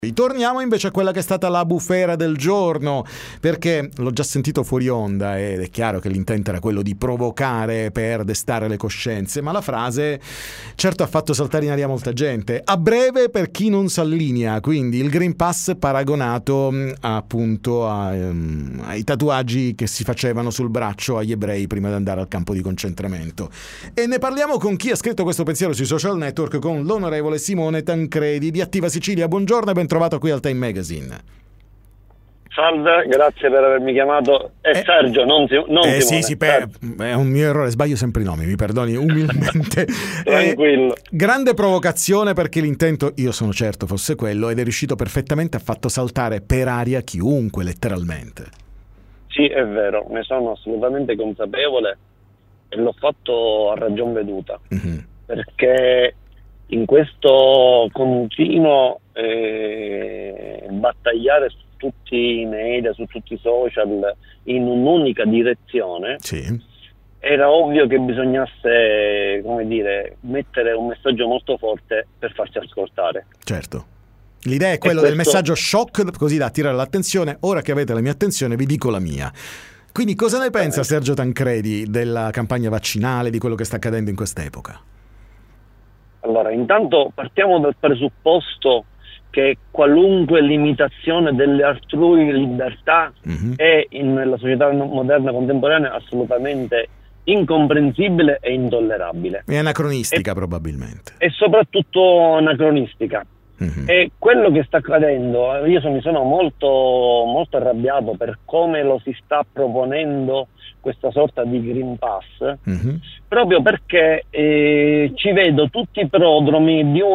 Torniamo invece a quella che è stata la bufera del giorno, perché l'ho già sentito fuori onda ed è chiaro che l'intento era quello di provocare per destare le coscienze, ma la frase certo ha fatto saltare in aria molta gente. A breve per chi non s'allinea, quindi il Green Pass paragonato appunto ai tatuaggi che si facevano sul braccio agli ebrei prima di andare al campo di concentramento. E ne parliamo con chi ha scritto questo pensiero sui social network, con l'onorevole Simone Tancredi di Attiva Sicilia. Buongiorno e ben trovato qui al Time Magazine. Salve, grazie per avermi chiamato. Sergio, non Simone. Sì, è un mio errore, sbaglio sempre i nomi, mi perdoni umilmente. Tranquillo. Grande provocazione, perché l'intento, io sono certo, fosse quello, ed è riuscito perfettamente, ha fatto saltare per aria chiunque, letteralmente. Sì, è vero, ne sono assolutamente consapevole e l'ho fatto a ragion veduta, perché in questo continuo battagliare su tutti i media, su tutti i social, in un'unica direzione, sì, era ovvio che bisognasse, mettere un messaggio molto forte per farsi ascoltare. Certo. L'idea è quella del messaggio shock, così da attirare l'attenzione. Ora che avete la mia attenzione vi dico la mia. Quindi cosa ne pensa Sergio Tancredi della campagna vaccinale, di quello che sta accadendo in quest'epoca? Allora, intanto partiamo dal presupposto che qualunque limitazione delle altrui libertà è nella società moderna contemporanea assolutamente incomprensibile e intollerabile. È anacronistica, probabilmente. E soprattutto anacronistica. E quello che sta accadendo, mi sono molto, molto arrabbiato per come lo si sta proponendo questa sorta di Green Pass, proprio perché ci vedo tutti i prodromi di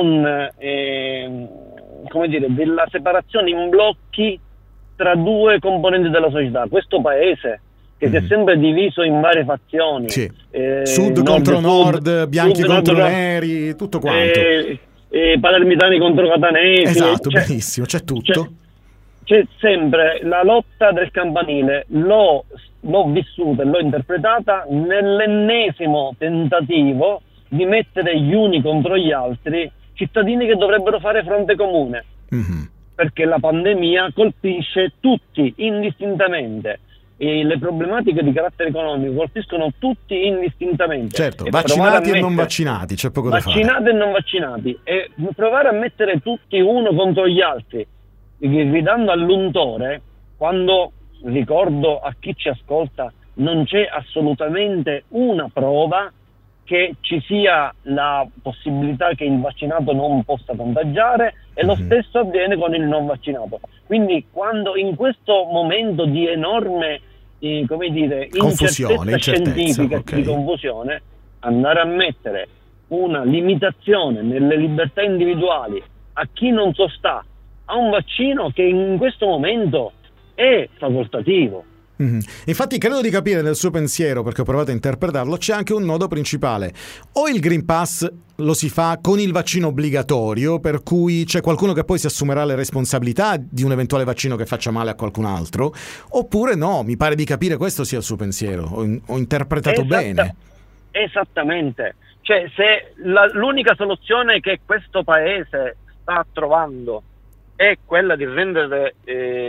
della separazione in blocchi tra due componenti della società. Questo paese che si è sempre diviso in varie fazioni, sì. Sud contro nord, bianchi contro neri, tutto quanto. Palermitani contro catanesi. Esatto, benissimo, c'è tutto. C'è sempre la lotta del campanile. L'ho vissuta e l'ho interpretata nell'ennesimo tentativo di mettere gli uni contro gli altri, cittadini che dovrebbero fare fronte comune, perché la pandemia colpisce tutti indistintamente. E le problematiche di carattere economico colpiscono tutti indistintamente. Certo, vaccinati e non vaccinati, c'è poco da fare. Vaccinati e non vaccinati. E provare a mettere tutti uno contro gli altri, gridando all'untore, quando, ricordo a chi ci ascolta, non c'è assolutamente una prova che ci sia la possibilità che il vaccinato non possa contagiare, e lo stesso avviene con il non vaccinato. Quindi quando in questo momento di enorme incertezza scientifica, di confusione, andare a mettere una limitazione nelle libertà individuali a chi non sosta a un vaccino che in questo momento è facoltativo. Infatti credo di capire nel suo pensiero, perché ho provato a interpretarlo, c'è anche un nodo principale: o il Green Pass lo si fa con il vaccino obbligatorio, per cui c'è qualcuno che poi si assumerà le responsabilità di un eventuale vaccino che faccia male a qualcun altro, oppure no. Mi pare di capire questo sia il suo pensiero. Ho interpretato bene? Esattamente. Cioè, se l'unica soluzione che questo paese sta trovando è quella di rendere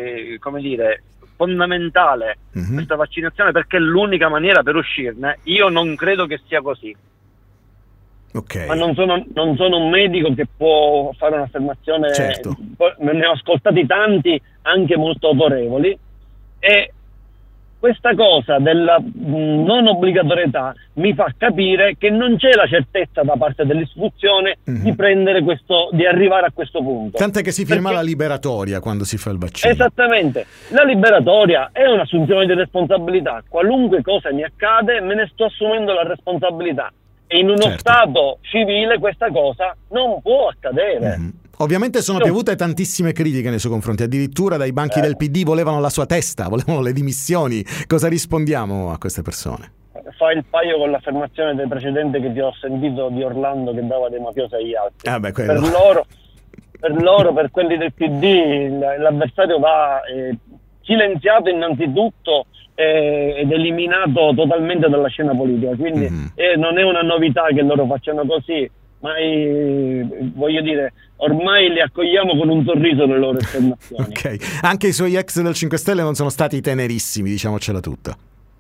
fondamentale questa vaccinazione, perché è l'unica maniera per uscirne, io non credo che sia così. Ma non sono un medico che può fare un'affermazione. Certo. Ne ho ascoltati tanti, anche molto autorevoli, e questa cosa della non obbligatorietà mi fa capire che non c'è la certezza da parte dell'istituzione di prendere di arrivare a questo punto. Tant'è che si firma la liberatoria quando si fa il vaccino. Esattamente. La liberatoria è un'assunzione di responsabilità. Qualunque cosa mi accade, me ne sto assumendo la responsabilità. E in uno Stato civile questa cosa non può accadere. Ovviamente sono piovute tantissime critiche nei suoi confronti, addirittura dai banchi del PD volevano la sua testa, volevano le dimissioni. Cosa rispondiamo a queste persone? Fa il paio con l'affermazione del precedente che ti ho sentito di Orlando, che dava dei mafiosi agli altri. Per quelli del PD l'avversario va silenziato innanzitutto ed eliminato totalmente dalla scena politica, quindi non è una novità che loro facciano così. ma voglio dire, ormai li accogliamo con un sorriso le loro esternazioni. Ok, anche i suoi ex del 5 Stelle non sono stati tenerissimi, diciamocela tutta.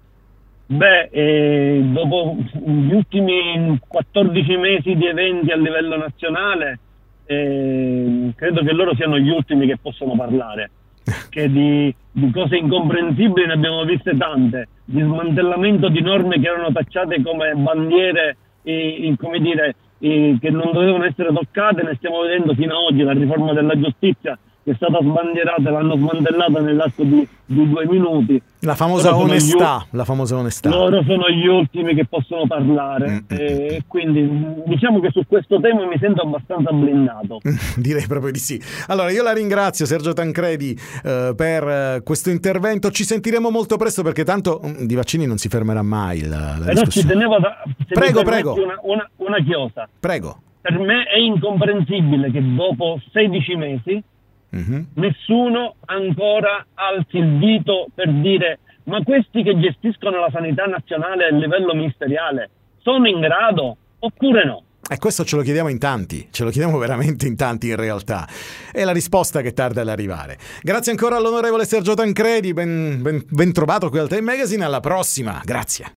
Dopo gli ultimi 14 mesi di eventi a livello nazionale, credo che loro siano gli ultimi che possono parlare, che di cose incomprensibili ne abbiamo viste tante, di smantellamento di norme che erano tacciate come bandiere, come dire, che non dovevano essere toccate, ne stiamo vedendo fino ad oggi. La riforma della giustizia che è stata sbandierata, l'hanno smantellata nell'arco di 2 minuti. La famosa onestà. Loro sono gli ultimi che possono parlare, e quindi diciamo che su questo tema mi sento abbastanza blindato. Direi proprio di sì. Allora io la ringrazio, Sergio Tancredi, per questo intervento. Ci sentiremo molto presto, perché tanto di vaccini non si fermerà mai la Però discussione. ci tenevo Prego. Una chiosa. Prego. Per me è incomprensibile che dopo 16 mesi nessuno ancora alzi il dito per dire: ma questi che gestiscono la sanità nazionale a livello ministeriale sono in grado oppure no? E questo ce lo chiediamo in tanti, ce lo chiediamo veramente in tanti in realtà. È la risposta che tarda ad arrivare. Grazie ancora all'onorevole Sergio Tancredi, ben trovato qui al Time Magazine, alla prossima, grazie.